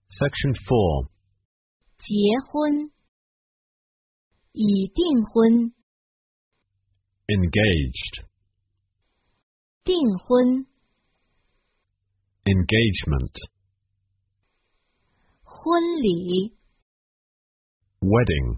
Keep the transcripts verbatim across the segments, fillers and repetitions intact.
Section four. 结婚，已订婚， Engaged. 订婚， Engagement. 婚礼， Wedding.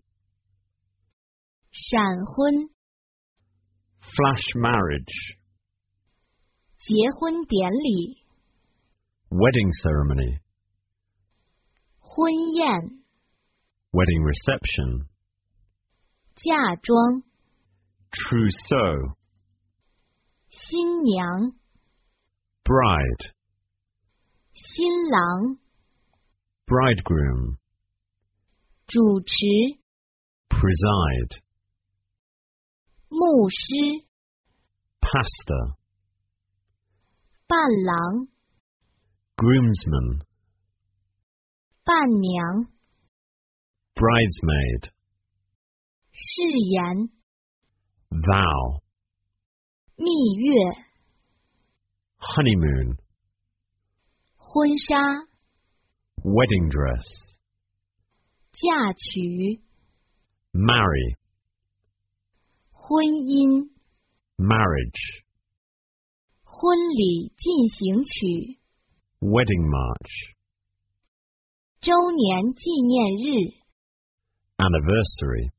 闪婚， Flash marriage. 结婚典礼， Wedding ceremony. 婚宴， Wedding reception. 嫁妆， Trousseau. 新娘， Bride. 新郎， Bridegroom. 主持， Preside. 牧师， Pastor. 伴郎， Groomsman. 伴娘， Bridesmaid. 誓言， Vow. 蜜月， Honeymoon. 婚纱， Wedding dress. 嫁娶， Marry. 婚姻， Marriage. 婚礼进行曲， Wedding march. 周年纪念日。 Anniversary.